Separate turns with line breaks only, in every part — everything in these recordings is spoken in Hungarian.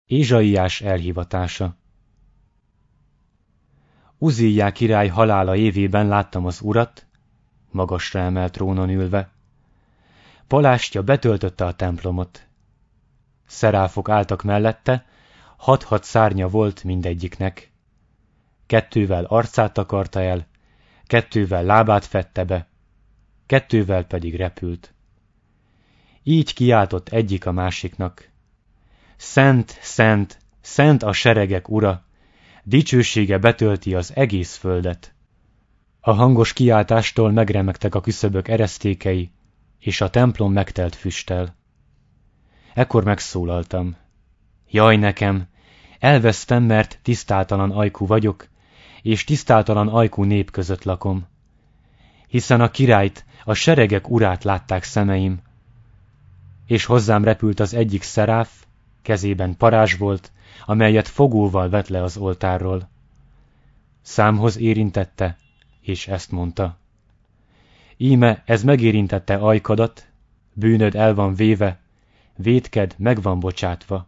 Ézsaiás elhivatása. Uzziá király halála évében láttam az Urat, magasra emelt trónon ülve. Palástja betöltötte a templomot. Szeráfok álltak mellette, 6-6 szárnya volt mindegyiknek. 2 arcát takarta el, 2 lábát fedte be, 2 pedig repült. Így kiáltott egyik a másiknak: Szent, szent, szent a seregek ura, dicsősége betölti az egész földet. A hangos kiáltástól megremegtek a küszöbök eresztékei, és a templom megtelt füsttel. Ekkor megszólaltam: Jaj nekem, elvesztem, mert tisztátalan ajkú vagyok, és tisztátalan ajkú nép között lakom. Hiszen a királyt, a seregek urát látták szemeim. És hozzám repült az egyik szeráf, kezében parázs volt, amelyet fogóval vett le az oltárról. Számhoz érintette, és ezt mondta: Íme ez megérintette ajkadat, bűnöd el van véve, vétked meg van bocsátva.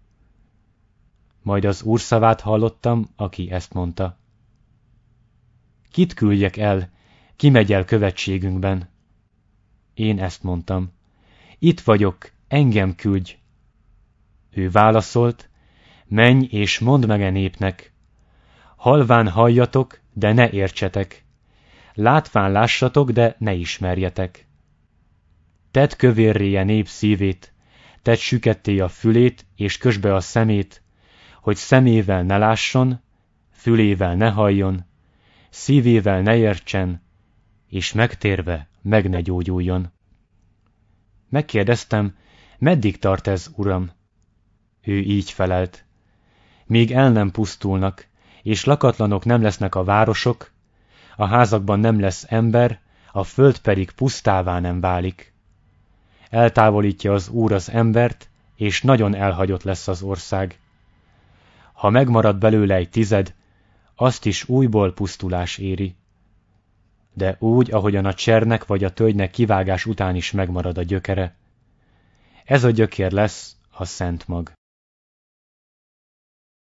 Majd az Úr szavát hallottam, aki ezt mondta: Kit küldjek el, ki megy el követségünkben? Én ezt mondtam: Itt vagyok, engem küldj. Ő válaszolt: Menj és mondd meg e népnek. Halván halljatok, de ne értsetek. Látván lássatok, de ne ismerjetek. Tedd kövérré a nép szívét, tedd süketté a fülét, és kösd be a szemét, hogy szemével ne lásson, fülével ne halljon, szívével ne értsen, és megtérve meg ne gyógyuljon. Megkérdeztem: Meddig tart ez, Uram? Ő így felelt: Míg el nem pusztulnak, és lakatlanok nem lesznek a városok, a házakban nem lesz ember, a föld pedig pusztává nem válik. Eltávolítja az Úr az embert, és nagyon elhagyott lesz az ország. Ha megmarad belőle egy 10, azt is újból pusztulás éri. De úgy, ahogyan a csernek vagy a tölgynek kivágás után is megmarad a gyökere. Ez a gyökér lesz a szent mag.